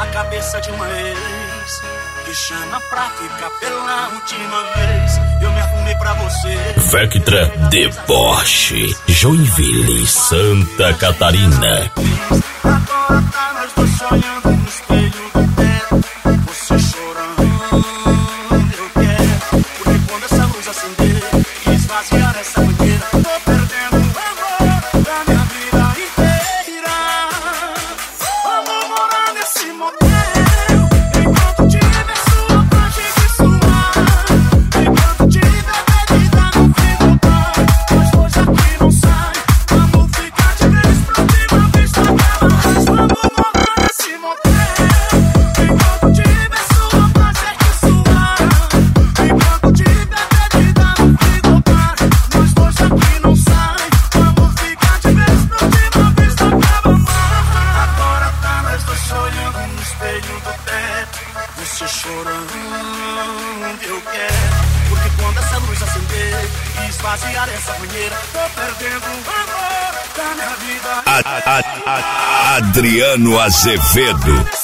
a cabeça de uma ex que chama pra ficar pela última vez. Eu me arrumei pra você. Vectra Deboche, Joinville, Santa Catarina. Agora tá nós dois sonhando no espelho do teto. Você chorando, eu quero. Porque quando essa luz acender e esvaziar essa banheira, tô perdendo o amor da minha vida inteira. Vamos morar nesse motel, enquanto tiver sua parte de suar, enquanto tiver bebida no fim do bar. Nós dois aqui não sai, vamos ficar de vez pra última vez, tá acaba mais. Vamos morar nesse motel, enquanto tiver sua parte de suar, enquanto tiver bebida no fim do bar. Nós dois aqui não sai, vamos ficar de vez pra última vez, tá acaba mais. Agora tá nós dois olhando no espelho do teto, você chorando, eu quero. Porque quando essa luz acender e esvaziar essa banheira, tô perdendo o amor da minha vida. Adriano Azevedo.